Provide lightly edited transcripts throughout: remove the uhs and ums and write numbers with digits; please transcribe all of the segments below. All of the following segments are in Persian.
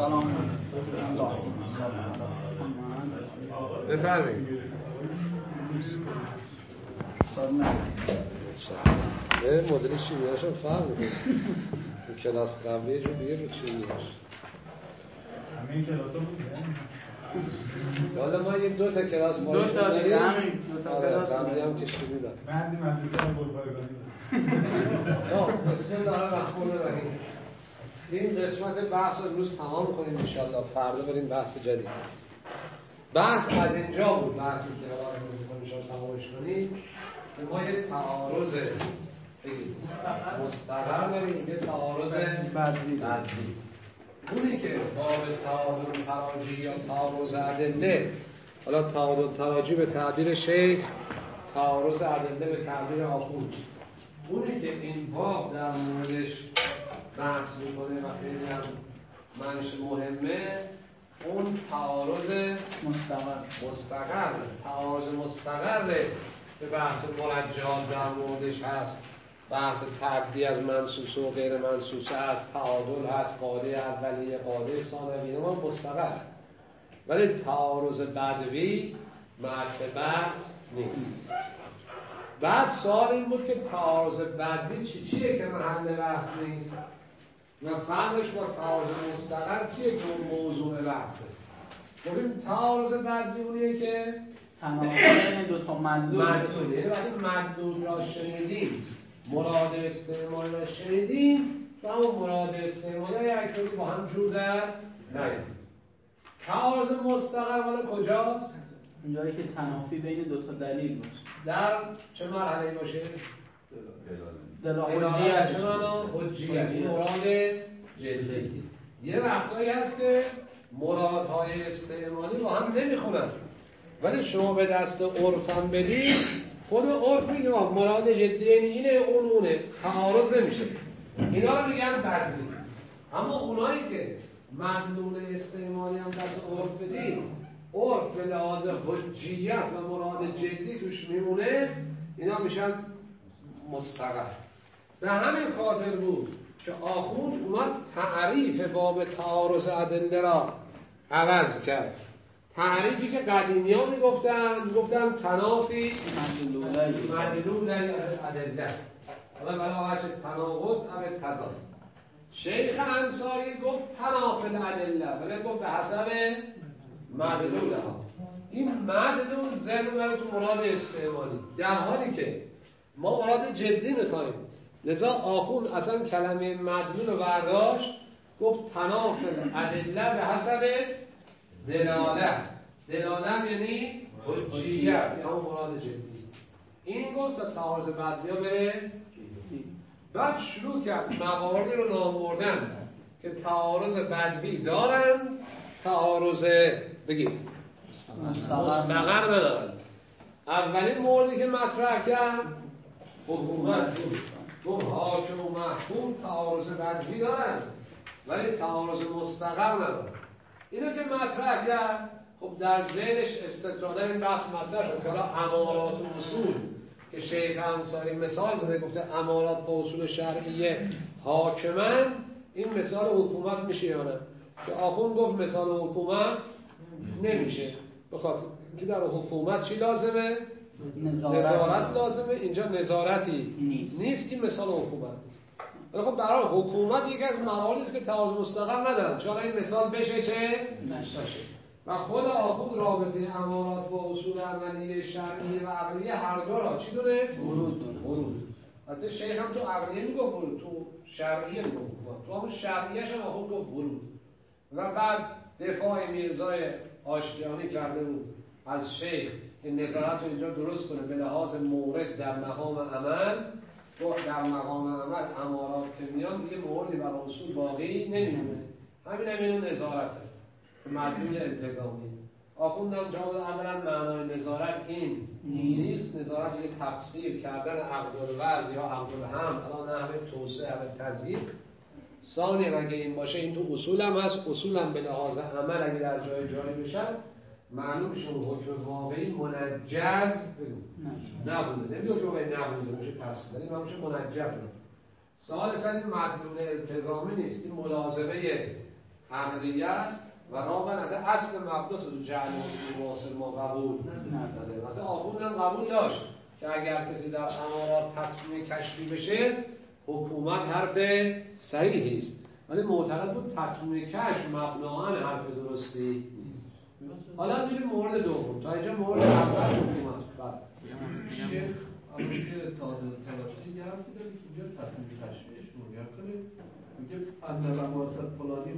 بفرمایید. مدل شیمیاشون فرق میکنه. تو کلاس قبلی یه جور دیگه بود شیمیاش. همین کلاس ها بود؟ حالا ما یه 2 تا کلاس داریم. 2 تا دیگه همین 2 تا کلاس قبلی هم که شیمی دارم. بعد مدرسه ها بلپایگانی دارم. بسم الله الرحمن الرحیم. این قسمت بحث رو امروز تمام کنیم انشالله. فردا بریم بحث جدید. بحث از اینجا بود، بحثی که الان می‌خوایم شما تمامش کنیم که ما یه تعارض مستقر داریم، یه تعارض بدوی. اونی که باب تعادل تراجی یا تعارض ادله، حالا تعادل تراجی به تعبیر شیخ، تعارض ادله به تعبیر آخوند، اونی که این باب در موردش بحث میکنه و خیلی هم منش مهمه، اون تعارض مستقر تعارض مستقره به بحث مرجحات در موردش هست، بحث تعدی از منصوص و غیر منصوص هست، تعادل هست، قاعده اولیه، قاعده ثانویه، ما مستقر. ولی تعارض بدوی مرد بحث نیست. بعد سوال این بود که تعارض بدوی چیه که محل بحث نیست و فرقش با تعارض مستقر چیه که اون موضوع بحثه. ببین تعارض بدوی اونیه که تناقض بین دو تا مدلول، یعنی وقتی مدلول را شنیدیم، مراد استعمال را شنیدیم و اون مراد استعمال یک طوری با هم جور در نیاد. تعارض مستقر مال کجاست؟ اونجایی که تنافی بین دو تا دلیل باشه. در چه مرحله باشه؟ حجیت. چه معنا؟ حجیت. این مراد جدی. یه وقتایی هست که مرادهای استعمالی با هم نمیخونن، ولی شما به دست عرفم بدید، خود عرف میگه مراد جدی اینه، اونه، تعارض نمیشه. اینا رو میگن بدوی. اما اونایی که مدلول استعمالی هم دست عرف بدید، عرف به لحاظ حجیت و مراد جدی توش میمونه، اینا میشن مستقر. به همین خاطر بود که آخوند اومد تعریف باب تعارض ادله را عوض کرد. تعریفی که قدیمی ها میگفتن تنافی مدلول ادله، حالا برای وجه تناقض او تضاد. شیخ انصاری گفت تنافل ادله، ولی گفت به حسب مدلول ها. این مدلول ذهن برای تو مراد استعمالی، در حالی که ما مراد جدی میخوایم. لذا آخوند اصلا کلمه مدلول رو برداشت، گفت تنافل ادله به حسب دلاله. دلاله یعنی حجیت، یعنی مراد جدی. این گفت تا تعارض بدوی بره. بعد شروع کرد مواردی رو نام بردن که تعارض بدوی دارن، تعارض بگید مستقر ندارن. اولین موردی که مطرح کرد حکومت بود. گفت حاکم و محکوم تعارض بدوی دارن ولی تعارض مستقر ندارن. اینو که مطرح کرد، خب در ذهنش استطرادا این بحث مطرح شد که حالا امارات و اصول که شیخ انصاری مثال زده، گفته امارات با اصول شرعیه حاکمن، این مثال حکومت میشه یا نه؟ که آخوند گفت مثال حکومت نمیشه، بخاطر که در حکومت چی لازمه؟ نظارت لازمه. اینجا نظارتی نیست، این مثال حکومت نیست. ولی خب در حال حکومت یکی از مراحلی است که تعارض مستقر ندارن، چون این مثال بشه چه نشه. و خود آخوند رابطه امارات با اصول عملیه شرعیه و عقلیه هر دو را چی دونست؟ ورود. البته شیخ هم تو عقلیه میگفت ورود، تو شرعیه میگفت ورود، تو همون شرعیه‌ش هم آخوند گفت ورود. و بعد دفاع میرزای آشتیانی کرده بود از شیخ این نظارت رو اینجا درست کنه به لحاظ مورد در مقام عمل. در مقام عمل امارات که میان دیگه موردی برای اصول باقی نمیمونه، همین نظارته که مدلول التزامی. آخوندم جواب اولا معنای نظارت این نیست. نظارت یه تفسیر کردن عقد الوضع یا عقد الحمل، الان نحوه توسعه و تضییق. ثانیاً اگه این باشه، این تو اصول هم هست، اصول هم به لحاظ عمل اگه در جای بشن معلوم میشه حکم واقعی منجز نبوده. نمیگه که واقعی نبوده میشه تصویر، ولی میشه منجز. سوال اصلا این مدلول التزامی نیست، این ملازمه عقلیه است و رابعا از اصل مبدا تو جعل معاصر ما قبول نداره. مثلا آخوند هم قبول داشت که اگر کسی در امارات تطمیع کشفی بشه حکومت حرف صحیحی است، ولی معتقد بود تطمیع کشف مبناً حرف درستی نیست. حالا میریم مورد دوم. تا اینجا مورد اول حکومت. شیخ الان که تلاشی یه حرفی داره که اینجا تطمیع کشفیش مونیار کنه، میگه ان رواسط فلانی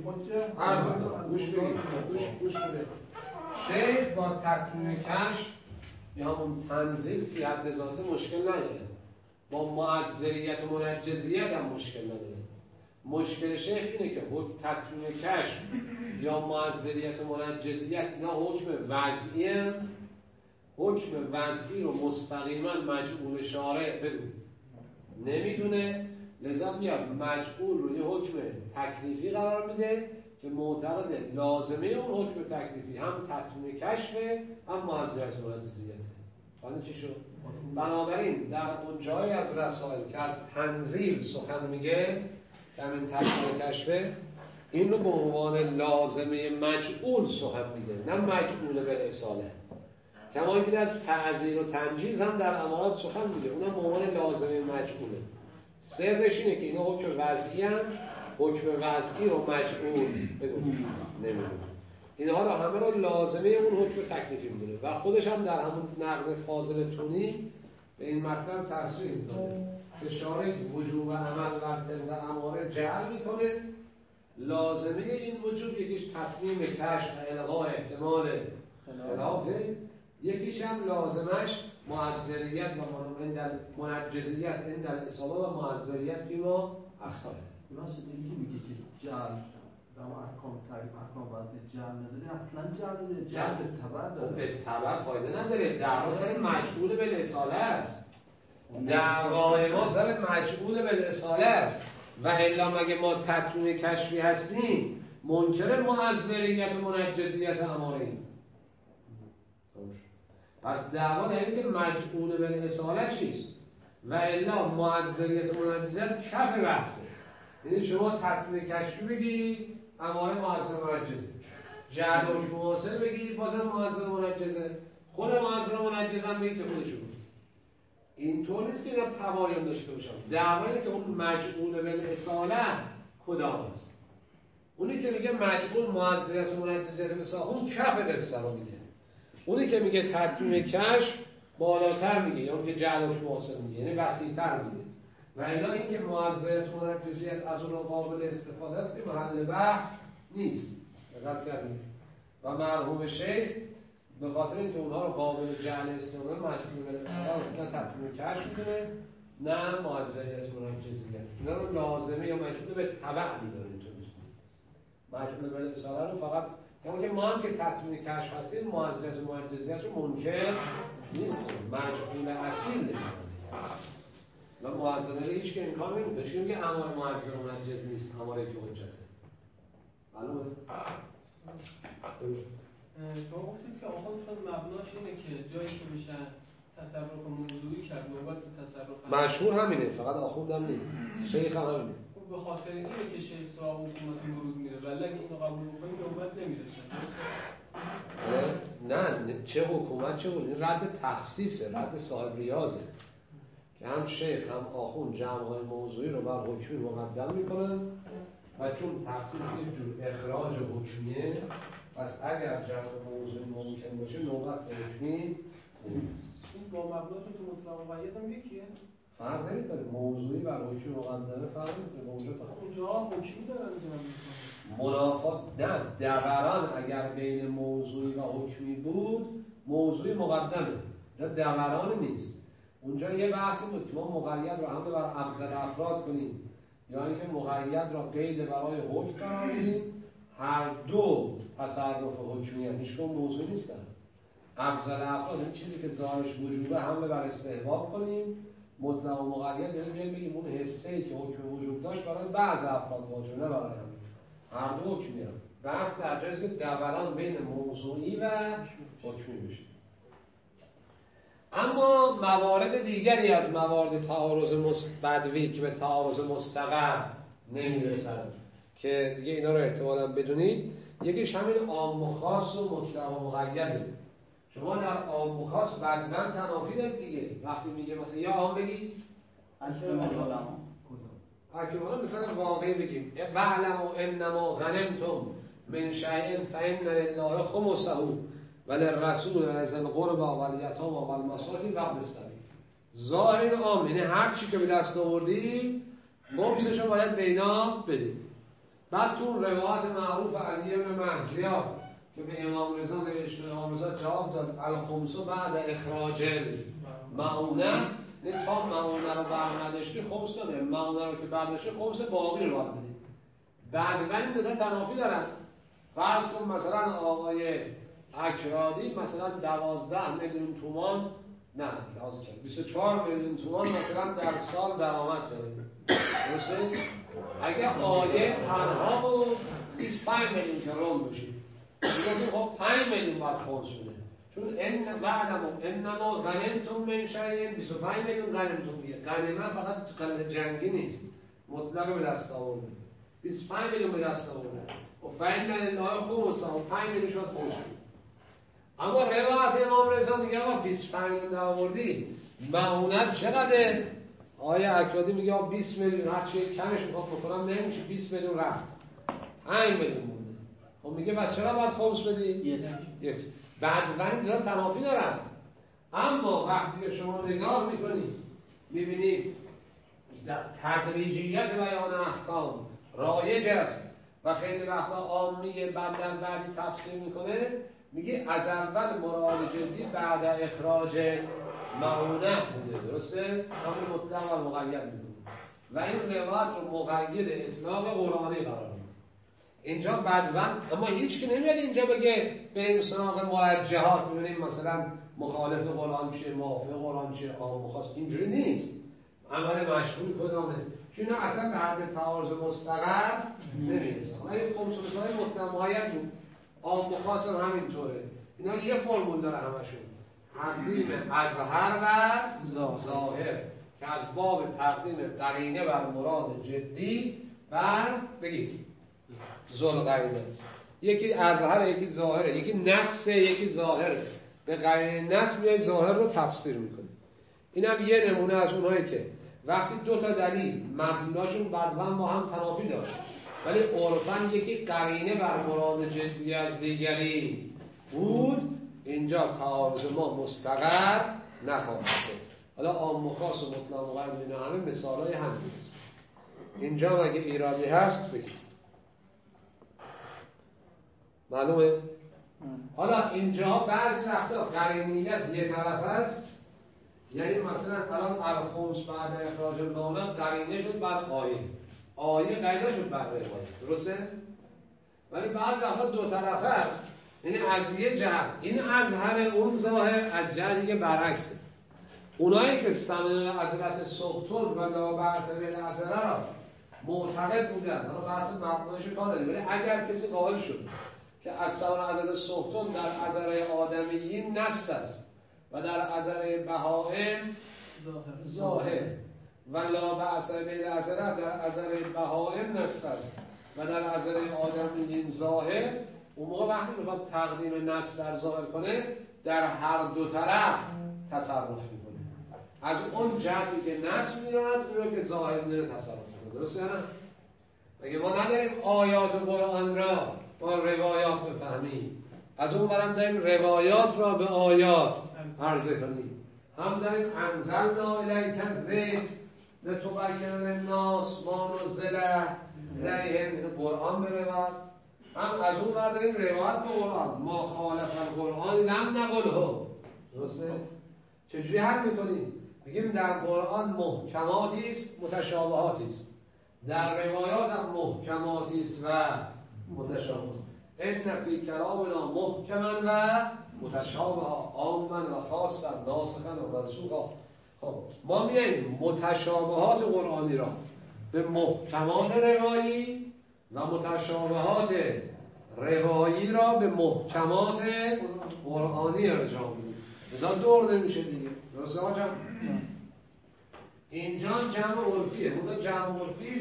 حجه. گوش بده. شیخ با تطمیع کشف یا همون تنزیل فی حد ذاته مشکل نداره، با معذریت و منجزیت هم مشکل نداره. مشکل شیخ اینه که تطمیع کشف یا معذریت و منجزیت اینا حکم وضعی هم، حکم وضعی رو مستقیما مجعول شارع بدون نمیدونه، لذا میاد مجعول رو یه حکم تکلیفی قرار میده که معتقد لازمه اون حکم تکلیفی هم تطمیع کشفه هم معذریت و منجزیته. فهمیدین چی شد؟ بنابراین در اون جایی از رسائل که از تنزیل سخن میگه که همین تطمیع کشفه، این رو به عنوان لازمه مجعول سخن میگه، نه مجعول به اصاله. کما اینکه از تعزیر و تنجیز هم در امارات سخن میگه، اونم به عنوان لازمه مجعوله. سرش اینه که اینا حکم وضعی هم، حکم وضعی رو مجعول نمیدونه، اینها رو همه رو لازمه اون حکم تکلیفی میدونه و خودش هم در همون نقد فاضل تونی به این مطلب تصریح میکنه که شارع وجوب عمل بر طبق اماره جعل میکنه. لازمه این وجوب یکیش تطمیم کشف و الغاء احتمال خلافه، یکیش هم لازمش معذریت و منجزیت این در اصاله و معذریت فیما اخطاره. راست این که میگه که جعل در احکام تعریف احکام وضعی جعل نداره، اصلا جعل نداره، جعل به تبع داره. به تبع فایده نداره، دعوا سر مجعول به اصاله است. دعوای ما سر مجعول به اصاله است و الا مگه ما تطمیع کشفی هستیم منکر معذریت و منجزیت اماره‌ایم. پس دعوا در اینه که مجعول به اصاله چیست و الا معذریت و منجزیت کف بحثه. یعنی شما تطمیع کشفی بگی اماره معذر و منجزه، جعل و معاصر بگی بازم معذر و منجزه، خود معذر و منجزه هم بگی که خودشون. اینطور نیست که اینا تباین داشته باشن. دعوا اینه که اون مجعول بالاصاله کدام است. اونی که میگه مجعول معذریت و منجزیت مثلا اون کف قصه رو میگه. اونی که میگه تطمیع کشف بالاتر میگه، یا اون که جعل و معاصر میگه، یعنی وسیع‌تر میگه. و الا اینکه معذریت و منجزیت از اون قابل استفاده است که محل بحث نیست. دقت کردید؟ و مرحوم شیخ به خاطر اینکه اونها رو قابل جعل استفاده مجبور به نه تطمیع کشف میکنه نه معذریت و منجزیت. اینا رو لازمه یا مجبور به تبع میداره. اینطور نیست. مجبور به اصاله رو فقط یعنی که ما هم که تطمیع کشف هستیم معذریت و منجزیت رو منکر نیستیم، مجبور اصیل نمیدونه. و معذره هیچ که امکان نمیده. چون میگه امار معذر و منجز نیست، اماره که حجته. معلومه؟ شما گفتید که آخوند چون مبناش اینه که جایی که بشن تصرف موضوعی کرد نوبت به تصرف مشهور همینه، فقط آخوندم نیست، شیخ هم همینه. به خاطر اینه که شیخ سراغ حکومت مرود میره ولی اگه اینو قبول بکنیم نوبت نمیرسه. نه چه حکومت چه بود، این رد تخصیصه، رد صاحب ریاضه که هم شیخ هم آخوند جمع‌های موضوعی رو بر حکمی مقدم میکنن و چون تخصیص یک جور اخراج حکمیه، پس اگر جمع موضوعی ممکن باشه نوبت به حکمی نمیرسه. این با مبناشون تو مطلق مقید هم یکیه؟ فرق نمیکنه، موضوعی بر حکمی مقدمه فرق نمیکنه. اونجا حکمی دارن منافات نه، دوران اگر بین موضوعی و حکمی بود موضوعی مقدمه، نه دوران نیست. اونجا یه بحثی بود که ما مقید رو هم بر ابزر افراد کنیم یا اینکه مقید را قید برای حکم قرار بدیم. هر دو تصرف حکمیت هیچ کدوم موضوع نیستن. ابزر افراد این چیزی که ظاهرش وجوبه حمله بر استحباب کنیم، مطلق و مقید یعنی بگیم اون حسه‌ای که حکم وجوب داشت برای بعض افراد واجب نه برای همه. هر دو حکمیت. بحث در جاییه که دوران بین موضوعی و حکمی بشه. اما موارد دیگری از موارد تعارض بدوی که به تعارض مستقر نمیرسند که دیگه اینا رو احتمالاً بدونید. یکیش همین عام و خاص و مطلق و مقیده. شما در عام و خاص بدون تنافی دارید دیگه. وقتی میگه مثلا یا عام بگید اکرم العلماء، اکرم مثلا واقعی بگیم واعلموا انما غنمتم من شیء فإن لله خمسه وللرسول ولذی القربى والیتامى والمساکین وابن السبیل. ظاهر عام یعنی هر چی که به دست آوردیم خمسش رو باید به اینا بدیم. بعد تو روایت معروف علی بن مهزیا که به امام رضا نوشته، امام رضا جواب داد الخمس بعد اخراج المعونه، نه تا معونه رو برنداشتی خمس داده، معونه رو که برداشتی خمس باقی رو باید بدیم. بعد این دو تا تنافی دارن. فرض کن مثلا آقای اکرادی مثلا 12 میلیون تومان، نه 24 میلیون تومان مثلا در سال درآمد داره. درسته؟ اگر آیه تنها بود 25 میلیون که روم بشید میگه خب 5 میلیون باید خمس بده، چون ان بعدم انما غنمتم من شیء 25 میلیون غنمتم دیگه. غنیمت فقط غنیمت جنگی نیست، مطلق به دست آورده 25 میلیون به دست آورده و فإن لله خمسه و 5 میلیون شد خمس. اما روایت امام رضا میگه آقا 25 میلیون آوردی معونت چقدره؟ آیا اکرادی میگه 20 میلیون، هر چی کمش میخواد بکنم نمیشه، 20 میلیون رفت 5 میلیون مونده. خب میگه بس چرا باید خمس بدی؟ یک. بعد اینا تنافی دارن. اما وقتی که شما نگاه میکنید میبینید تدریجیت بیان احکام رایج است و خیلی وقتا عامیه بعد در بعدی تفسیر میکنه، میگه از اول مراد جدی بعد اخراج معونه بوده. درسته؟ همون مطلق و مقید میدونه و این روایت رو مقید اطلاق قرآنی قرار میده. اینجا بدون اما هیچ که نمیاد اینجا بگه بریم سراغ مرجحات ببینیم مثلا مخالف قرآن چیه، موافق قرآن چیه، عام و خاص. اینجوری نیست. عمل مشهور کدامه؟ چون اصلا به حد تعارض مستقر نمیرسه. ولی خمس‌های مطلق مقید بود، عام و خاص هم همینطوره. اینا یه فرمول داره همشون، تقدیم اظهر و ظاهر که از باب تقدیم قرینه بر مراد جدی بر بگید ذوالقرینه. یکی اظهر یکی ظاهره، یکی نص یکی ظاهره. به قرینه نص میای ظاهر رو تفسیر میکنه. اینم یه نمونه از اونایی که وقتی دو تا دلیل مدلولاشون بدون با هم تنافی داشت ولی عرفاً یکی قرینه بر مراد جدی از دیگری بود، اینجا تعارض ما مستقر نخواهد شد. حالا عام و خاص و مطلق و مقید اینا همه مثالای همین است. اینجا اگه ایرادی هست بگید. معلومه؟ حالا اینجا بعضی وقتا قرینیت یه طرف است، یعنی مثلا الان الخمس بعد اخراج المعونه قرینه شد بر آیه قرینه شد بر روایت. درسته؟ ولی بعضی وقتا دو طرفه است، یعنی از یه جهت این اظهر اون ظاهر، از جهت دیگه برعکسه. اونایی که سمن حضرت سلطان و لا بأس بالعذر را معتقد بودن، حالا بحث مبنایش کار نداریم، ولی اگر کسی قائل شد که از سمن حضرت سلطان در اظهر آدمیین نص است و در اظهر بهائم ظاهر و لا بأس بالعذر در اظهر بهائم نص است و در اظهر آدمیین ظاهر، اون موقع وقتی میخواد تقدیم نص در ظاهر کنه در هر دو طرف تصرف میکنه. از اون جهتی که نص میاد اون رو که ظاهر میره تصرف میکنه. درسته یا نه؟ اگه ما نداریم آیات قرآن را با روایات بفهمیم، از اون برم داریم روایات را به آیات عرضه کنیم، هم داریم انزلنا الیک الذکر لتبین للناس ما نزل الیهم، قرآن به روایت، هم از اون برداریم روایت به قرآن، ما خالف القرآن لم نقله. درسته؟ چجوری حل میکنیم؟ بگیم در قرآن محکماتی است متشابهاتی است، در روایات هم محکماتی است و متشابه است. ان فی کلامنا محکما و متشابها، عاما و خاصا، ناسخا و منسوخا. خب ما میایم متشابهات قرآنی را به محکمات روایی و متشابهات روایی را به محکمات قرآنی ارجاع میدیم. مثلا دور نمیشه دیگه. درسته آقا جمع؟ اینجا جمع عرفیه، اونجا جمع عرفی است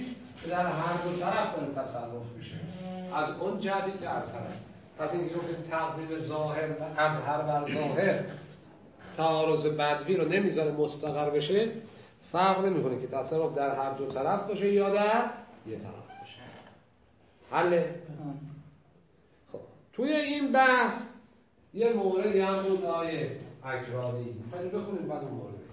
که در هر دو طرف داره تصرف میشه از اون جهتی که اظهر. پس این گفتیم تقدیم ظاهر و اظهر بر ظاهر تعارض بدوی رو نمیذاره مستقر بشه. فرق نمیکنه که تصرف در هر دو طرف باشه یا در یه طرف باشه. حله؟ خب توی این بحث یه موردی هم بود آیه اکرادی خیلی بخونیم بعد اون مورد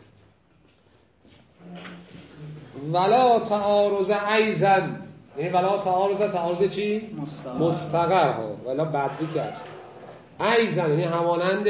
ولا تعارض ایزن، یعنی ولا تعارض چی؟ مستقر ها، ولا بدوی که هست ایزن یعنی همانند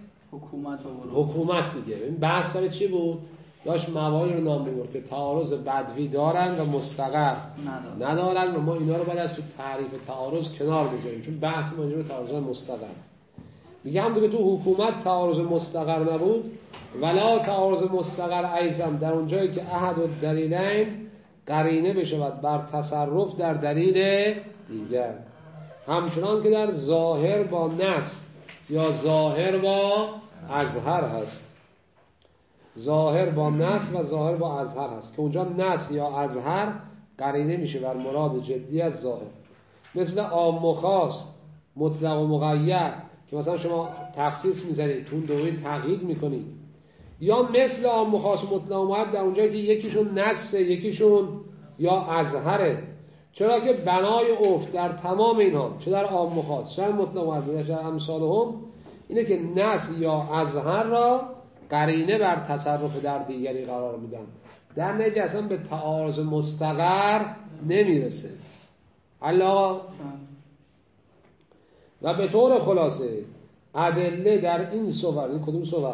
حکومت دیگه. این بحث سر چی بود؟ داشت مواردی رو نام میبرد که تعارض بدوی دارن و مستقر ندارن و ما اینا رو باید از تو تعریف تعارض کنار بذاریم چون بحث ما اینجا تعارض مستقر. میگه هم دیگه تو حکومت تعارض مستقر نبود ولا تعارض مستقر ایزن در اونجایی که احد و دلیلین قرینه بشود بر تصرف در دلیل دیگر، همچنان که در ظاهر با نص یا ظاهر با اظهر هست. ظاهر با نص و ظاهر با اظهر هست که اونجا نص یا اظهر قرینه میشه بر مراد جدی از ظاهر، مثل عام و خاص، مطلق و مقید که مثلا شما تخصیص میزنید تو اون دوره تقیید میکنید، یا مثل عام و خاص و مطلق و مقید در اونجایی که یکیشون نصه یکیشون یا اظهره. چرا که بنای عرف در تمام اینها چه در عام و خاص چه در مطلق و مقید چه در امثالهم اینه که نص یا اظهر را قرینه بر تصرف در دیگری قرار میدن، در نتیجه اصلا به تعارض مستقر نمیرسه. الله و به طور خلاصه ادله در این صور، این کدوم صور؟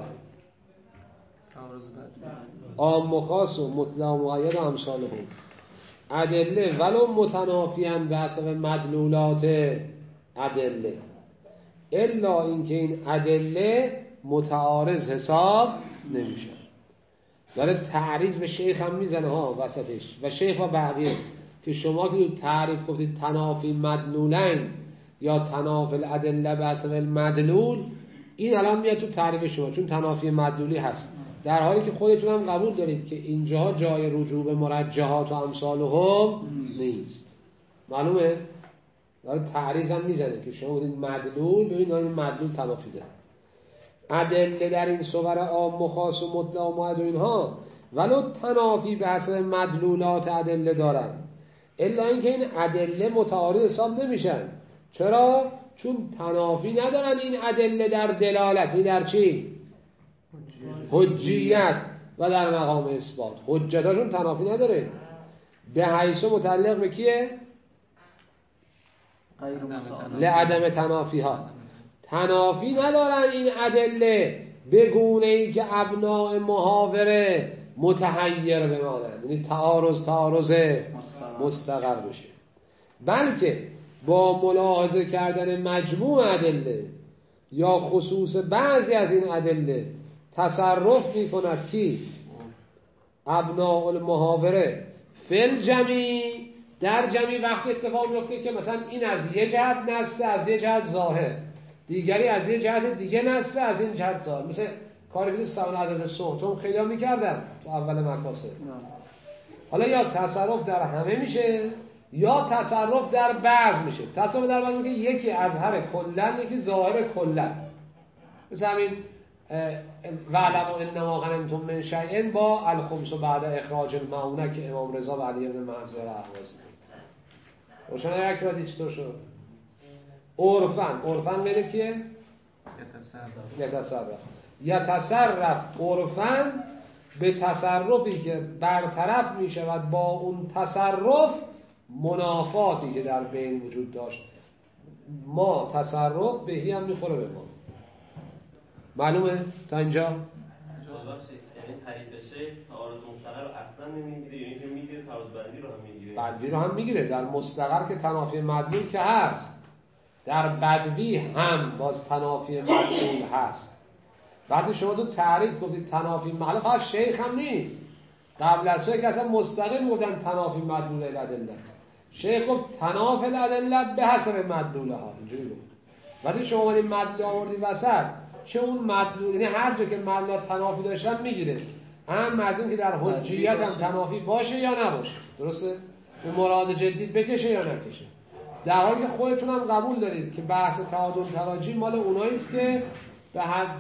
عام و خاص و مطلق و مقید و امثالهم، ادله ولو متنافیان به حسب مدلولات ادله، الا اینکه این ادله متعارض حساب نمیشه. داره تعریض به شیخ هم میزنه ها وسطش و شیخ و بقیه که شما که تعریف گفتید تنافی مدلولین یا تنافی الادله به حسب المدلول، این الان میاد تو تعریف شما چون تنافی مدلولی هست، در حالی که خودتون هم قبول دارید که اینجا جای رجوع به مرجحات و امثالهم نیست. معلومه؟ داره تعریض هم میزنه که شما گفتید مدلول، ببینید این مدلول تنافی داره. ادله در این صور عام و خاص و مطلق و مقید و اینها ولو تنافی به حسب مدلولات ادله دارن، الا اینکه این ادله متعارض حساب نمیشن. چرا؟ چون تنافی ندارن این ادله در دلالت، در چی؟ حجیت و در مقام اثبات. حجتاشون تنافی نداره. به حیث متعلق به کیه؟ لعدم تنافی ها. تنافی ندارن این ادله به گونه ای که ابناء محاوره متحیر بمانند، یعنی تعارض مستقر بشه، بلکه با ملاحظه کردن مجموع ادله یا خصوص بعضی از این ادله تصرف می کند که ابناء المحاوره فل جمی در جمی وقتی اتفاق میفته که مثلا این از یه جهت نصه از یه جهت ظاهر، دیگری از یه جهت دیگه نصه از این جهت ظاهر، مثل کاری که سوال عدد صوتون خیلی ها میکردن تو اول مکاسب. حالا یا تصرف در همه میشه یا تصرف در بعض میشه. تصرف در بعض میگه یکی اظهر کلن یکی ظاهر کلن، مثل همین وعلموا انما غنمتم من شیء با الخمس بعد اخراج المعونه که امام رضا و علی بن منصور اهواز روشن یک رادی چطور شد؟ عرفن غیر کیه؟ یتصرف عرفن به تصرفی که برطرف می شود با اون تصرف منافاتی که در بین وجود داشت. ما تصرف بهی هم میخوره به ما. معلومه تا اینجا؟ یعنی تعریف شیخ تعارض مستقر رو اصلا نمیگیره، یعنی که میگیره تعارض بدوی رو هم میگیره. بدوی رو هم میگیره. در مستقر که تنافی مدلول که هست، در بدوی هم باز تنافی مدلول هست. بعد شما تو تعریف گفتید تنافی مدلول، فقط شیخ هم نیست، قبل از شیخ اصلا مستقل بودن تنافی مدلول الادله. شیخ گفت تنافی الادله به حسب مدلوله ها، اینجوری گفت. ولی شما این مدلول آوردی وسط، چه اون مدلول، یعنی هر جا که مدلول تنافی داشتن میگیره، هم از این که در حجیت هم تنافی باشه یا نباشه. درسته؟ به مراد جدی بکشه یا نکشه. در حالی که خودتون هم قبول دارید که بحث تعادل تراجی مال اونایی است که به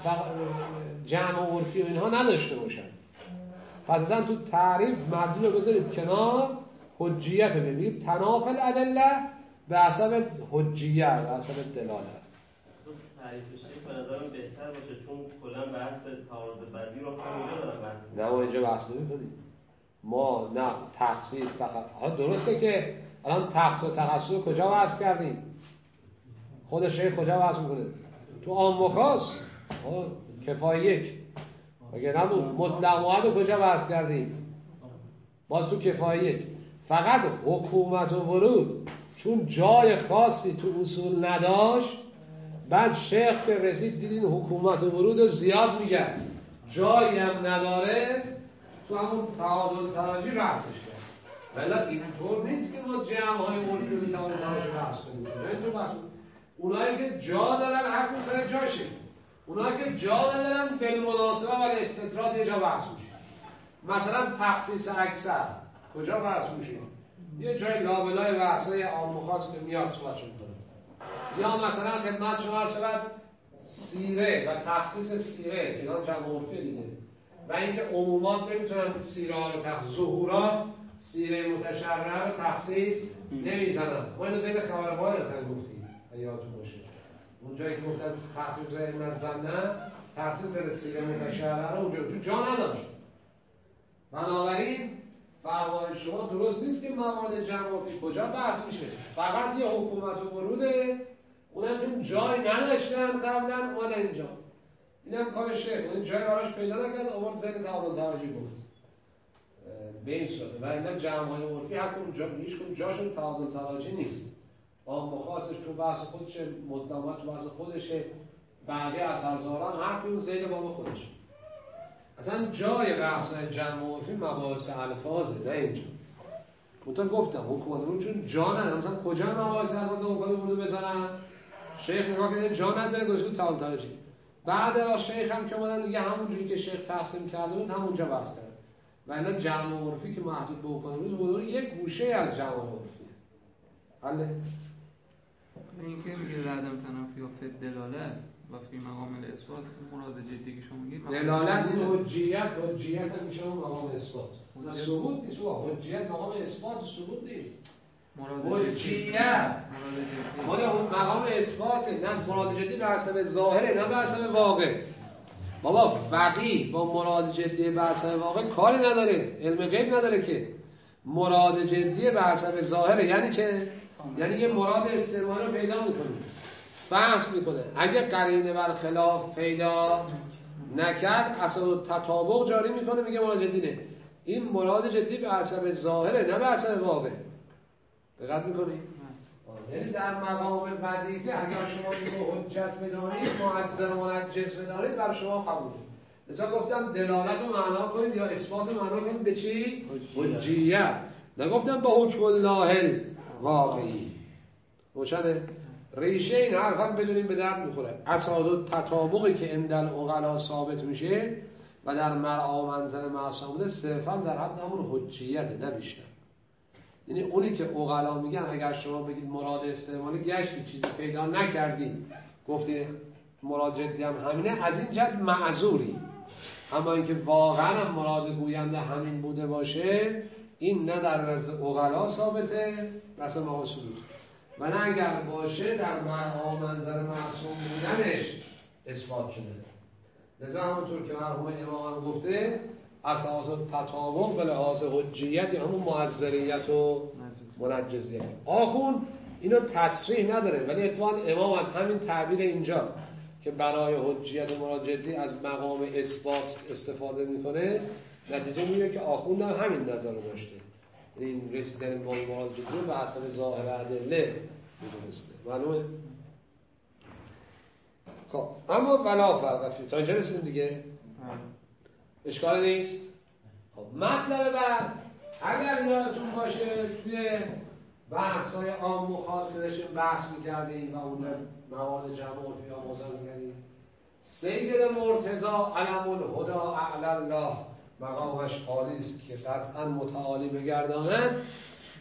جمع عرفی و اینها نداشته باشن. پس اصلا تو تعریف مبدی رو بذارید کنار، حجیت رو ببینید تناف الادله به حسب حجیت به حسب دلالت. تعریف شیخ به نظرم بهتر باشه چون کلا بحث تعارض بدی رو همینجا دارم بحث. نه ما اینجا بحث نمی‌کنیم. ما نه تخصیص درسته که الان تخصیص و تخصص کجا بحث کردیم؟ خود شیخ کجا بحث می‌کنه؟ تو عام و خاص. کفایه یک. اگه نبود مطلق موحد کجا بحث کردیم؟ باز تو کفایه یک. فقط حکومت و ورود چون جای خاصی تو اصول نداشت، بعد شیخ که رسید دیدین حکومت و ورود زیاد میگه، جایی هم نداره، تو همون تعادل تراجی بحثش کرد. ولی اینطور نیست که ما جمع‌های عرفی رو تعادل تراجی بحث کنیم. اینطور بحث اونایی که جا دارن هر کدوم سر جاشه، اونایی که جا ندارن بالمناسبه و استطراد یه جا بحث میشه. مثلا تخصیص اکثر کجا بحث میشه؟ یه جای لابلای بحثای عام و خاص که میاد صحبتشون کنه. یا مثلا خدمت شما عرض شود سیره و تخصیص سیره، اینا جمع عرفی دیگه. و اینکه عمومات نمیتونن سیره ها رو تخصیص، ظهورات سیره متشرعه رو تخصیص نمیزنن. ما اینو زیر خوارق‌های اصلا گفتیم اگه یادتون باشه. اون جایی که گفتن تخصیص علم زنه، تخصیص به سیره متشرعه رو اونجا تو جا نداشت. بنابراین فرمایش شما درست نیست که موارد جمع عرفی کجا بحث میشه. فقط یه حکومت و وروده، اونم چون جای نداشتن قبلا اومدن اینجا. اینم کار شیخ، اون جای براش پیدا نکرد، آورد زیر تعادل تراجی گفت. به این صورت. و اینم جمع‌های عرفی هر کدوم هیچ کدوم جاشون تعادل تراجی نیست. عام و خاصش تو بحث خودشه، مطلقات تو بحث خودشه، بقیه اثرزاران هر کدوم زیر باب خودشه. اصلا جای بحث‌های جمع عرفی مباحث الفاظه، نه اینجا. منتها گفتم حکومت رو چون جا نداره، مثلا کجا مباحث الفاظ رو بزنن؟ شیخ نگاه کنه جا نداره گذاشته تعادل تراجی. بعد از شیخ هم که اومدن دیگه همونجوری که شیخ تقسیم کرده بود همونجا بحث کرد. و اینا جمع عرفی که محدود به حکومت رو یک گوشه از جمع عرفیه. حله؟ این که میگه عدم تنافی و فد دلالت و فی مقام الاثبات مراد جدی که شما میگید دلالت این حجیت هم میشه مقام اثبات. نه ثبوت نیست، حجیت مقام اثبات و ثبوت نیست. حجیت مقام اثباته، نه مراد جدی به حسب ظاهره، نه به حسب واقع. بابا فقیه با مراد جدی به حسب واقع کاری نداره، علم غیب نداره که. مراد جدی به حسب ظاهره یعنی چه؟ یعنی یه مراد استعمال رو پیدا میکنه، بحث میکنه. اگه قرینه بر خلاف پیدا نکرد اصلا تطابق جاری میکنه، میگه مراد جدی نه. این مراد جدی به حسب ظاهره، نه به حسب واقع. دقت میکنی؟ یعنی در مقام وظیفه اگر شما اینو حجت بدانید، مؤثر و منجز بدانید، برای شما قبوله. لذا گفتم دلالت رو معنا کنید یا اثبات رو معنا کنید به چی؟ حجیت. نگفتم با حکم الله واقعی. روشنه؟ ریشه این حرف هم بدونیم به درد میخوره. اساس تطابقی که اندل عقلا ثابت میشه و در مرعا منزل معصوم بوده صرفا در حد همون حجیته، نه بیشتر. یعنی اونی که عقلا میگن اگر شما بگید مراد استعمالی گشتی چیزی پیدا نکردید، گفتی مراد جدی هم همینه، از این جهت معذوری. اما اینکه واقعا هم مراد گوینده همین بوده باشه، این نه در نزد عقلا ثابته، مثلا ما سود. و نه اگر باشه در مرعا منظر معصوم بودنش اثبات شده است. لذا همونطور که مرحوم امام هم گفته اساس تطابق به لحاظ حجیت یا همون معذریت و منجزیت. آخون اینو تصریح نداره، ولی اتفاقا امام از همین تعبیر اینجا که برای حجیت و مراد جدی از مقام اثبات استفاده میکنه، نتیجه میگیره که آخوند هم همین نظر رو داشته. این رسیدن به مراد جدی به حسب ظاهر ادله میدونسته. معلومه؟ خب اما ولا فرق فی تا اینجا رسیدیم دیگه. اشکال نیست. خب مطلب بعد اگر یادتون باشه توی بحث‌های عام و خاص داشتیم بحث می‌کردیم و اون موارد جمع عرفی ها موضوع می‌کردیم. سید مرتضی علم الهدا اعلی الله مقامش عالی است که قطعا متعالی بگرداند.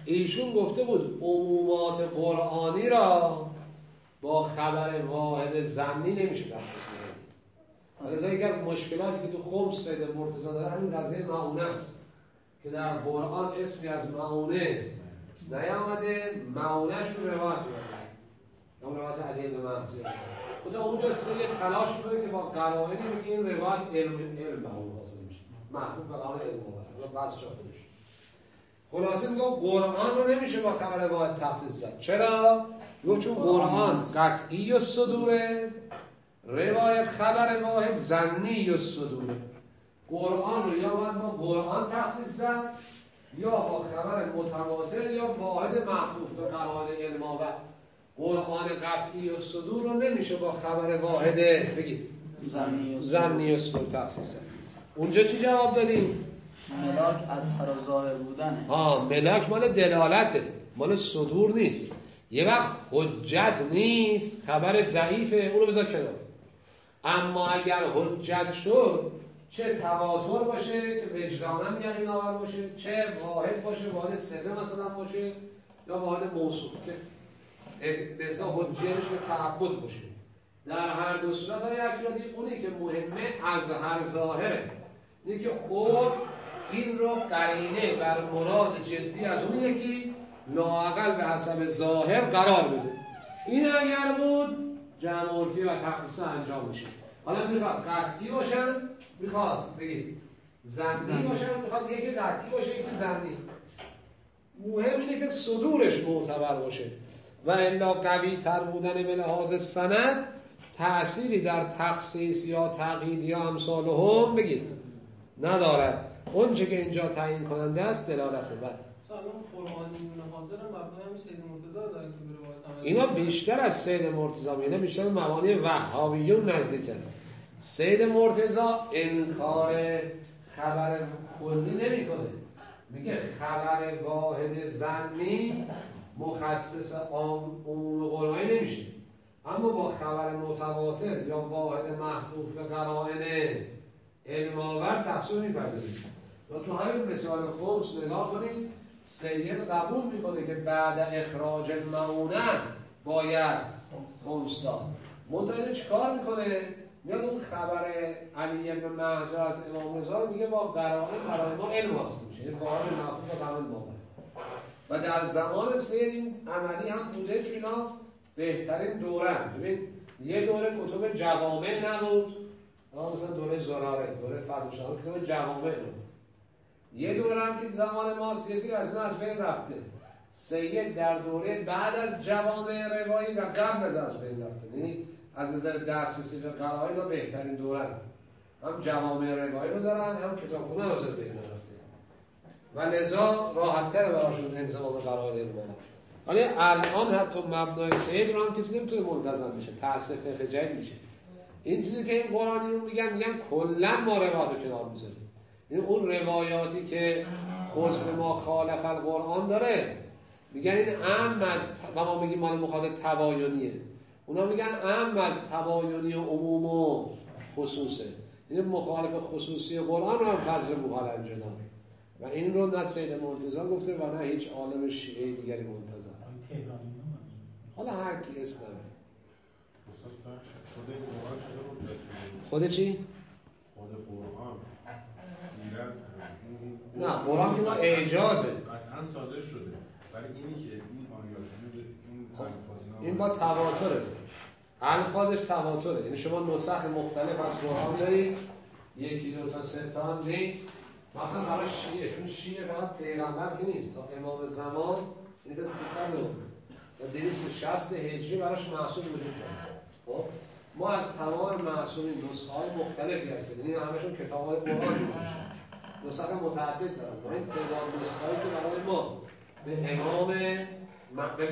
ایشون گفته بود عمومات قرآنی را با خبر واحد ضمنی نمیشه تخصیص داد. لذا یکی از مشکلاتی که تو خمس سید مرتضی داره همین قضیه معونه است که در قرآن اسمی از معونه نیامده، معونهش رو روایت می‌کنه. اون روایت علی بن محضر. خود اونجا سید تلاش می‌کنه که با قرائنی بگه این روایت علم معونه حاصل میشه. محبوب به قرائن علم معونه. بس شده میشه. خلاصه میگم قرآن رو نمیشه با خبر واحد تخصیص داد. چرا؟ چون قرآن قطعی الصدوره، روایت خبر واحد ظنی الصدوره. قرآن رو یا باید با قرآن تخصیص داد یا با خبر متواتر یا واحد محفوظ به قرائن علم آور. قرآن قطعی الصدور رو نمیشه با خبر واحد بگید ظنی الصدور تخصیص داد. اونجا چی جواب دادیم؟ ملاک از هر ظاهر بودنه. ملاک مال دلالته، مال صدور نیست. یه وقت حجت نیست، خبر ضعیفه، اونو بذار کنار. اما اگر حجت شد، چه تواتر باشه که وجداناً یقین آور باشه، چه واحد باشه، واحد صله مثلا باشه یا واحد موصول که لذا حجیتش به تعبد باشه. در هر دو صورت های اکرادی اونی که مهمه از هر ظاهره، اینه که این رو قرینه بر مراد جدی از اون یکی لااقل به حسب ظاهر قرار بده. این اگر بود جمع عرفی و تخصیص انجام میشه. حالا میخواد قطعی باشن، میخواد بگید ظنی باشن، میخواد یکی قطعی باشه یکی ظنی. مهم اینه که صدورش معتبر باشه و الا قوی تر بودن به لحاظ سند تأثیری در تخصیص یا تقیید یا امثالهم بگید ندارد. اون چه که اینجا تعیین کننده است دلالت بر سلام قرآنیون حاضر مبنای همین سید مرتضی داره که به روایت اینا بیشتر از سید مرتضی اینا بیشتر مبانی وهابیون نزدیکن. سید مرتضی انکار خبر کلی نمیکنه، میگه خبر واحد ظنی مخصص عموم قرآنی نمیشه، اما با خبر متواتر یا واحد محفوظ به قرائن علم آور تحصیل میپذیرید. تو همین مثال خمس نگاه کنید، سید قبول میکنه که بعد اخراج المعونه باید خمس داد. منتها چی کار میکنه؟ میاد اون خبر علی بن محضر از امام رضا رو میگه با قرائن برای ما علم حاصل میشه، یعنی واحد محفوظ به قرائن باور. و در زمان سید این عملی هم بوده چون اینا بهترین دوره. ببین یه دوره کتب جوامع نبود، مثلا دوره زراره، دوره فضل شاه کتاب جوامع بود. یه دوره هم که زمان ماست یه سری از اینا از بین رفته. سید در دوره بعد از جوامع روایی و قبل از بین رفته، یعنی از نظر دسترسی به قرائن ها بهترین دوره هم جوامع روایی رو دارن هم کتابخونه رو از بین رفته و لذا راحت‌تر براشون انضمام قرائن علم آور. ولی الان حتی مبنای سید رو هم کسی نمیتونه ملتزم بشه، تأسف فقه جدید میشه. این چیزی که این قرآنیون میگن کلا ما روایات رو کنار میذاریم. این اون روایاتی که خود ما خالف القرآن داره میگن این عام از و ما میگیم مال مخاطب تباینیه، اونا میگن عام از تباینی و عموم و خصوصه. این مخالف خصوصی قرآن رو هم فضل موحل انجام و این رو نه سید مرتضی گفته و نه هیچ عالم شیعه دیگری منتظر. حالا هر کی اسم خود چی؟ خود قرآن نه قرآن که ما اعجازه قطعا صادر شده، ولی اینی که این آیات این با تواتره، الفاظش تواتره. یعنی شما نسخ مختلف از قرآن دارید، یکی دو تا سه تا هم نیست. مثلا برای شیعه، چون شیعه فقط پیغمبر که نیست، تا امام زمان این تا 260 هجری براش معصوم وجود داره. خب ما از تمام معصومین نسخه‌های مختلفی هستند، یعنی همشون کتاب‌های قرآنی نسخ متعدد دارن. ما این تعداد نسخه‌ای که برای ما به امام به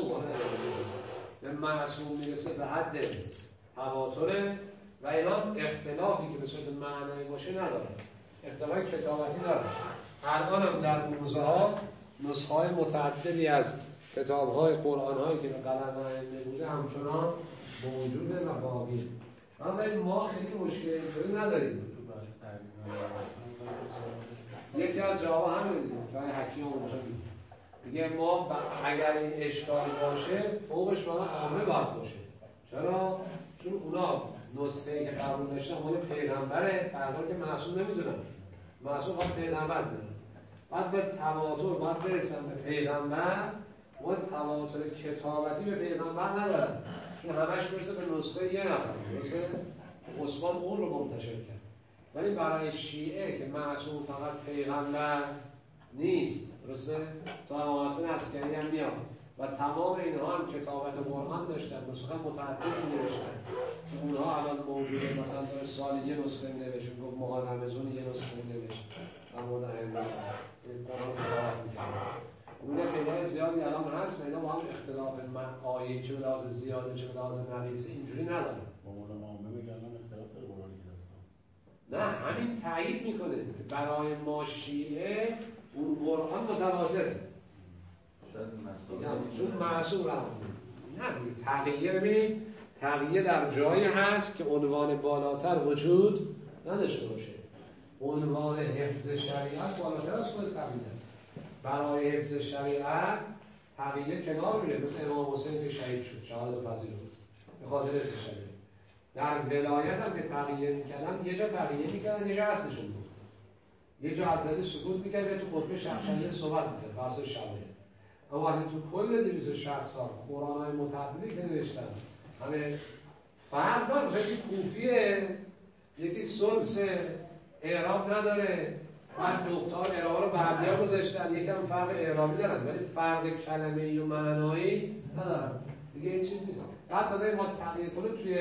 معصوم میرسه به حد تواتره و اینا اختلافی که به صورت معنایی باشه نداره، اختلاف کتابتی داره. الان هم در موزه ها نسخه های متعددی از کتاب های قرآن هایی که به قلم ائمه بوده همچنان موجوده و باقیه. اما ما خیلی مشکل اینطوری نداریم. یکی از جواب همین دیگه که حکیم اونجا دیگه ما اگر این اشکال باشه فوقش باید عامه باید باشه. چرا؟ چون اونا نسخه‌ای که قبول داشتن مال پیغمبره، فردا که معصوم نمیدونن، معصوم باید پیغمبر بدونن. بعد به تواتر باید برسن به پیغمبر، ما تواتر کتابتی به پیغمبر ندارن، چون همش برسه به نسخه یه نفر، درسته؟ عثمان اون رو منتشر کرد. ولی برای شیعه که معصوم فقط پیغمبر نیست، درسته؟ تا حواسن عسکری هم میاد و تمام اینها هم کتابت قرآن داشتن، نسخه متعددی نوشتن که اونها الان موجوده، مثلا داره سال یه نسخه نوشت، گفت ماه رمضان یه نسخه نوشت و مورد امروز قرآن تلاوت می‌کرد. اون تعداد زیادی الان هست و اینا با هم اختلاف آیه چه به لحاظ زیاده چه به لحاظ نقیصه اینجوری ندارن. با مولا عامه بگن اختلاف داره قرآنی که هستن. نه همین تایید میکنه که برای ما شیعه اون قرآن متواتره. چون معصوم رحم نه تقیه، ببینید تقیه در جایی هست که عنوان بالاتر وجود نداشته باشه. عنوان حفظ شریعت بالاتر از خود تقیه است. برای حفظ شریعت تقیه کنار میره، مثل امام حسین که شهید شد، شهادت پذیرفت به خاطر حفظ شریعت. در ولایت هم که تقیه میکردن یه جا تقیه میکردن، یه جا اصلشون بود. یه جا عدد سکوت میکرد، تو خطبه شخصیه صحبت میکرد بحث شبه. اما وقتی تو کل 260 سال قرآن‌های متعددی که نوشتن همه فرق داره، مثلا یکی کوفیه، یکی سلس اعراب نداره، بعد نقطه‌ها اعراب رو بعدی‌ها گذاشتن، یکم فرق اعرابی دارن ولی فرق کلمه‌ای و معنایی ندارن دیگه. این چیز نیست. بعد تازه ما تغییر کنه توی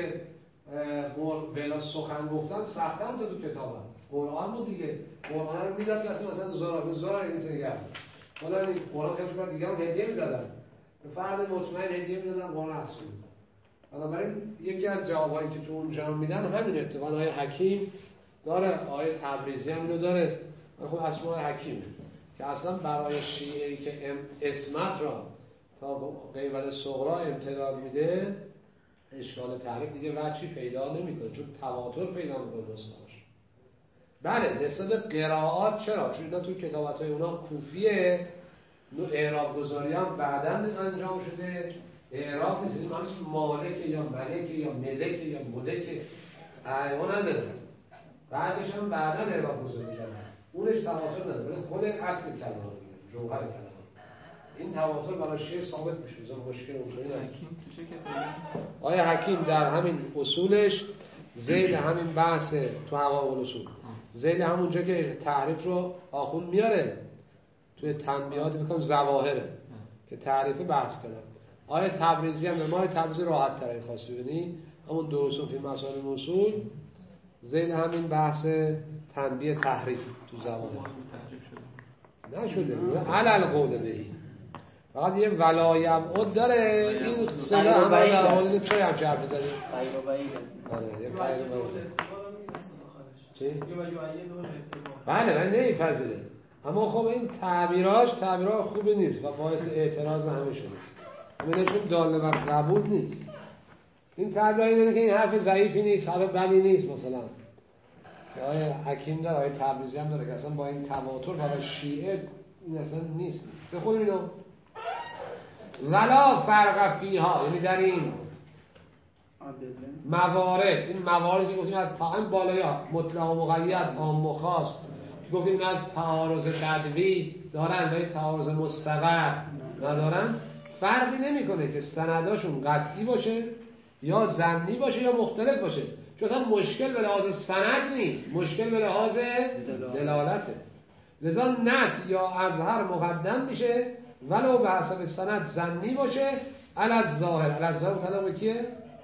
بلا سخن گفتن سخت‌تر بود تو کتابم. قرآن بود دیگه، قرآن رو میداد که مثلا زرار اینطوری گفت. حالا این قرآن خیلی شما دیگه هم هدیه میدادن، به فرد مطمئن هدیه میدادن قرآن اصلی. بنابراین یکی از جوابایی که تو اونجا میدن همین اتفاقا آیه حکیم داره، آیه تبریزی هم اینو داره، خب اسماء حکیمه که اصلا برای شیعه‌ای که اسمت را تا غیبت صغرا امتداد میده اشکال تحریف دیگه وجهی پیدا نمیکنه، چون تواتر پیدا میکنه داستانش. بله نسبت قرائات چرا؟ چون اینا تو کتابت‌های اونا کوفیه، اعراب گذاری هم بعداً انجام شده، اعراب نیست، این معنیش مالک یا ملک یا ملک یا ملک اون نداره، بعدش هم بعداً اعراب گذاری کردن، اونش تواتر نداره، ولی خود اصل کلمه میگه، جوهر کلمه. این تواتر برای شیعه ثابت میشه، مثلا مشکل اونجوری نداره. حکیم تو چه کتابی؟ آیا حکیم در همین اصولش ذیل همین بحث تو حقایق الاصول، ذیل همونجا که تعریف رو آخون میاره توی تنبیهات میکنم ظواهره که تعریف بحث کردن. آیا تبریزی هم ما تبریزی راحت تر خاصی ببینی همون درست فی مسائل اصول ذیل همین بحث تنبیه تحریف تو ظواهر نشده علل قول بهی، فقط یه ولایبعد داره. این صدا هم در حالی چه هم چه حرفی زدیم؟ غیر و بعید. آره یه غیر و بعید. چی؟ بله من نمیپذیره، اما خب این تعبیراش خوبی نیست و باعث اعتراض همه شده. همینه چون داله و قبول نیست. این تعبیرایی اینه که این حرف ضعیفی نیست، حرف بدی نیست. مثلا که آیه حکیم داره، آیه تبریزی هم داره که اصلا با این تواتر برای شیعه این اصلا نیست. بخونیم اینو. ولا فرق فیها، یعنی در این موارد، این مواردی که گفتیم از تایم بالaya مطلق و مقید، عام و خاص، گفتیم این از تعارض بدوی دارن ولی تعارض مستقر ندارن، فرقی نمیکنه که سنداشون قطعی باشه یا ظنی باشه یا مختلف باشه، چون اصلا مشکل به لحاظ سند نیست، مشکل به لحاظ دلالته. لذا نص یا اظهر مقدم میشه ولو به حسب سند ظنی باشه علی الظاهر. علی الظاهر مطلق به کیه؟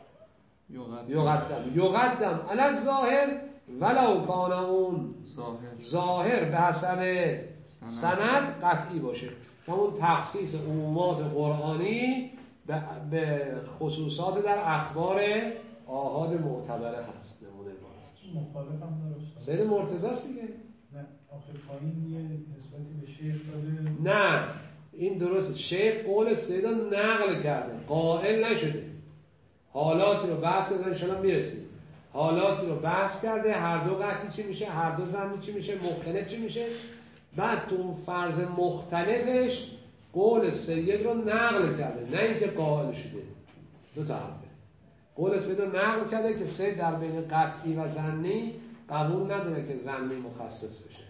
یقدم علی الظاهر ولو کان اون ظاهر به حسب سند قطعی باشه. همون تخصیص عمومات قرآنی به خصوصات در اخبار آحاد معتبره هست. نمونه مخالف هم درست سید مرتضی است دیگه. نه آخه پایین یه نسبتی به شیخ داده. نه این درست، شیخ قول سیدا نقل کرده، قائل نشده. حالاتی رو بحث کرده، انشاءالله میرسیم. حالاتی رو بحث کرده، هر دو قطعی چی میشه، هر دو ظنی چی میشه، مختلف چی میشه. بعد تو اون فرض مختلفش قول سید رو نقل کرده، نه اینکه قائل شده. دو تا حرفه. قول سید رو نقل کرده که سید در بین قطعی و ظنی قبول نداره که ظنی مخصص بشه.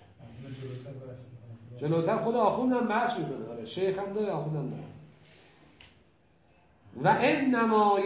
جلوتر خود آخوندم بحث میکنه. آره شیخ هم داره، آخوندم داره. و انما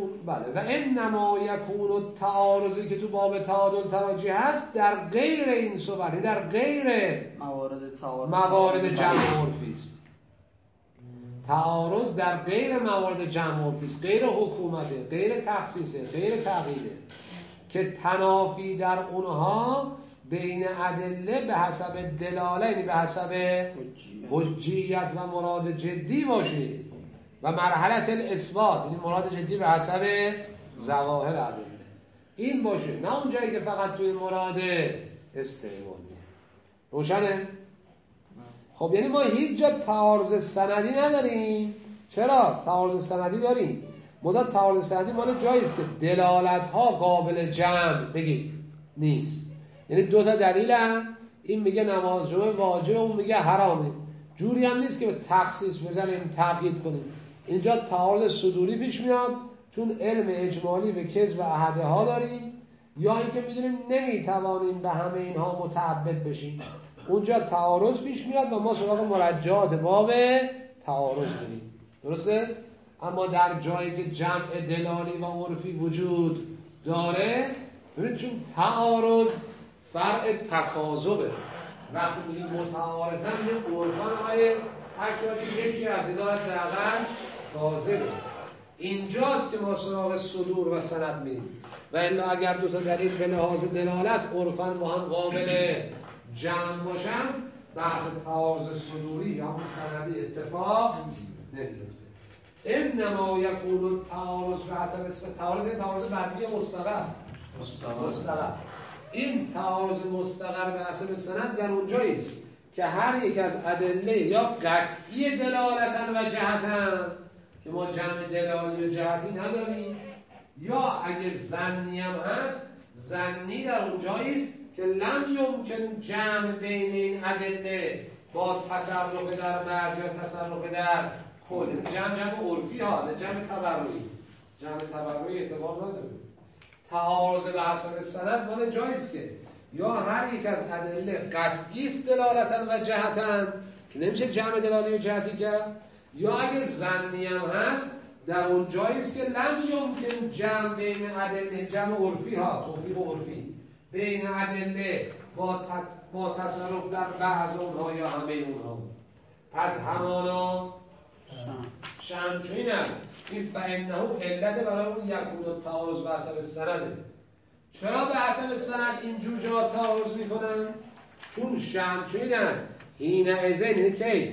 یکون التعارضی که تو باب تعادل تراجی هست در غیر این صورت، در غیر موارد جمع عرفی است. تعارض در غیر موارد جمع عرفی است، غیر حکومته، غیر تخصیصه، غیر تقییده که تنافی در اونها بین ادله به حسب دلاله، یعنی به حسب حجیت و مراد جدی باشه و مرحله الاثبات، یعنی مراد جدی به حسب ظواهر ادله این باشه، نه اون جایی که فقط توی مراد استعمالی. روشنه؟ خب یعنی ما هیچ جا تعارض سندی نداریم. چرا؟ تعارض سندی داریم، مدت تعارض سندی مال جایی است که دلالت ها قابل جمع بگید نیست. یعنی دو تا دلیلن، این میگه نماز جمعه واجبه، اون میگه حرامه. جوری هم نیست که به تخصیص بزنیم تقیید کنیم. اینجا تعارض صدوری پیش میاد چون علم اجمالی به کذب و احده ها داریم، یا اینکه میدونیم نمیتوانیم به همه اینها متعبد بشیم. اونجا تعارض پیش میاد و ما سراغ مرجعات باب تعارض بریم. درسته؟ اما در جایی که جمع دلالی و عرفی وجود داره، ببینید چون تعارض فرع تکاذبه. وقتی میگیم متعارضن یه عرفان های حکیاتی یکی از اینا حداقل کاذبه. اینجاست که ما سراغ صدور و سند میریم. و الا اگر دو تا دلیل به لحاظ دلالت عرفاً با هم قابل جمع باشن، بحث تعارض صدوری یا همون سندی اتفاق نمیفته. انما یکون التعارض به حسب تعارض بعدی مستقر. این تعارض مستقر به حسب سند در اونجایی است که هر یک از ادله یا قطعی دلالتن و جهتن که ما جمع دلالی و جهتی نداریم، یا اگه ظنی هم هست، ظنی در اونجایی است که لم یمکن جمع بین این ادله با تصرف در بعض یا تصرف در کل. جمع عرفی ها، نه جمع تبرعی. جمع تبرعی اعتبار نداره. تعارض به حسب سند مال جایی است که یا هر یک از ادله قطعی است دلالتن و جهتن که نمیشه جمع دلالی و جهتی کرد، یا اگه ظنی هم هست در اون جایی است که لم یمکن جمع بین ادله، جمع عرفی ها، توفیق عرفی بین ادله با تصرف در بعض اونها یا همه اونها. پس همانا شأن چو این است این فإنه علت برای اون یکون التعارض به حسب سنده. چرا به حسب سند اینجور جا تعارض میکنن؟ چون شأن چو این است حینئذ کی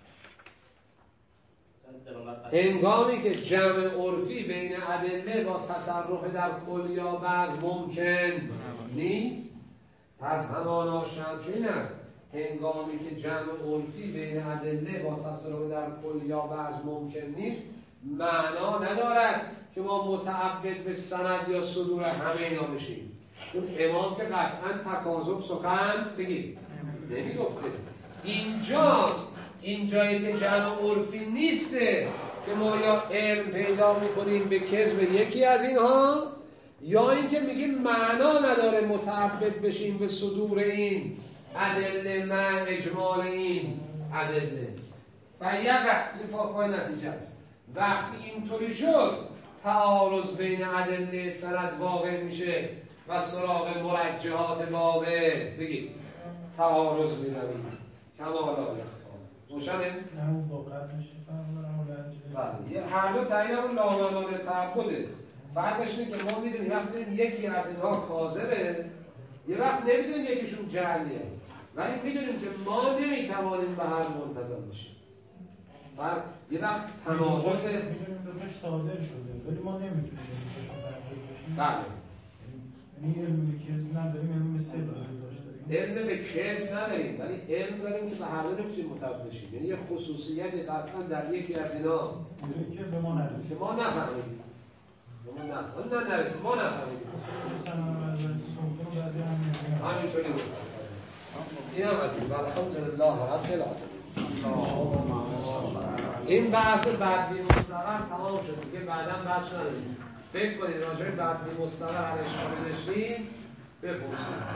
هنگامی که جمع عرفی بین ادله با تصرف در کل یا بعض ممکن نیست. پس همانا شأن چو این است هنگامی که جمع عرفی بین ادله با تصرف در کل یا بعض ممکن نیست، معنا ندارد که ما متعبد به سند یا صدور همه اینا بشیم. چون امام که قطعا تکاذب سخن بگید نمیگفته. اینجاست، این جایی که جمع عرفی نیسته که ما یا علم پیدا میکنیم به کذب یکی از اینها، یا اینکه میگیم معنا نداره متعبد بشیم به صدور این ادله من اجمال این ادله. این فاقای نتیجه است. وقتی اینطوری شد تعارض بین ادله سند واقع میشه و سراغ مرجحات بابه بگید تعارض میرویم کمالا یخفا. روشنه؟ نه با قطعش بله. هر دو تعیین همون لامنان تعبده. فرقش اینه که ما میدونیم وقت یکی از اینها کاذبه، یه وقت نمیدونیم یکیشون جعلیه، ولی میدونیم که ما نمیتوانیم به هر منتظم بشیم. یه وقت تناقض میدونیم دوتاش صادر شده ولی ما نمیتونیم بشیم. بله. یعنی علم به کذب نداریم، علم به صدق داریم. علم به کذب نداریم ولی علم داریم که به هر دو نمیتونیم متوجه بشیم. یعنی یه خصوصیت قطعا در یکی از اینا که به ما نرسید، که ما نفهمیم. ما نرسید، ما نفهمیم. همینطوری بود. این هم از این. الحمدلله رب العالمین. این بحث بدوی مستقر تمام شد که بعدا بحث نداریم. فکر کنید راجع به بدوی مستقر هر اشکالی داشتید بپرسید.